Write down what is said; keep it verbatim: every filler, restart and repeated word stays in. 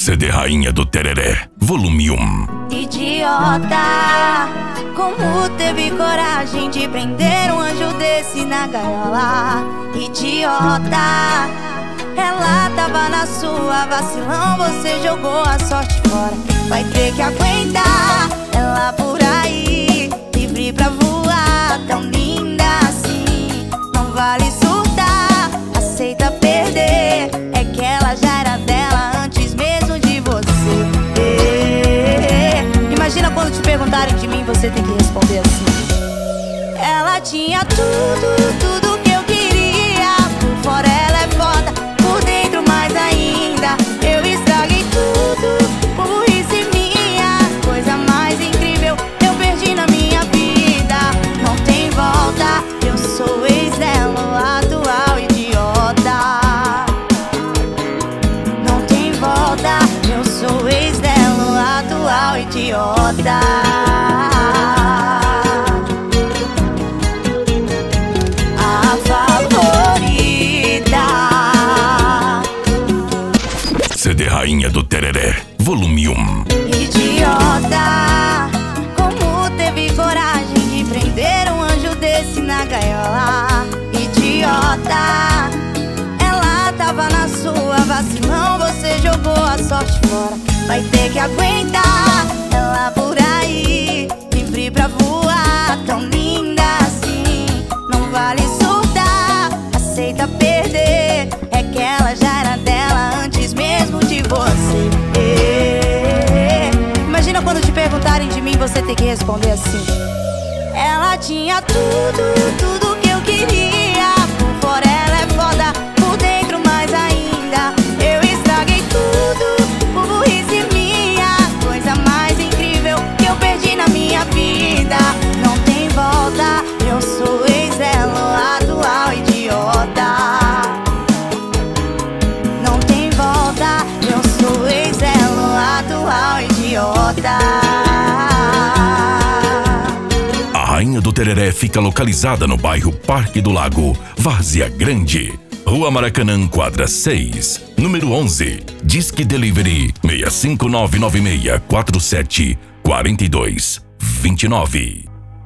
C D Rainha do Tereré, volume um. Idiota, como teve coragem de prender um anjo desse na gaiola? Idiota, ela tava na sua, vacilão, você jogou a sorte fora. Vai ter que aguentar ela por aí, livre pra voar, tão linda assim. Não vale surtar, aceita perder, é que ela já era dela antes mesmo de você. Imagina quando te perguntarem de mim, você tem que responder assim: ela tinha tudo, tudo que eu queria. Por fora ela é foda, por dentro mais ainda. Eu estraguei tudo, por burrice minha. Coisa mais incrível eu perdi na minha vida. Não tem volta, eu sou ex dela, atual idiota. Não tem volta, eu sou ex dela, atual idiota. A favorita. C D Rainha do Tereré, volume um. Idiota, como teve coragem de prender um anjo desse na gaiola? Idiota, ela tava na sua, vacilão, você jogou a sorte fora. Vai ter que aguentar ela por aí, livre pra voar, tão linda assim. Não vale surtar, aceita perder, é que ela já era dela antes mesmo de você. Imagina quando te perguntarem de mim, você tem que responder assim: ela tinha tudo, tudo que eu queria. Por fora ela é foda, por dentro mais ainda. Eu estraguei tudo, por burrice minha. Coisa mais incrível que eu perdi na minha vida. Não tem volta, eu sou ex dela, atual idiota. Não tem volta, eu sou ex dela, atual idiota. A Rainha do Tereré fica localizada no bairro Parque do Lago, Várzea Grande, Rua Maracanã, quadra seis, número onze. Disque Delivery seis cinco nove nove seis quatro sete quatro dois dois nove.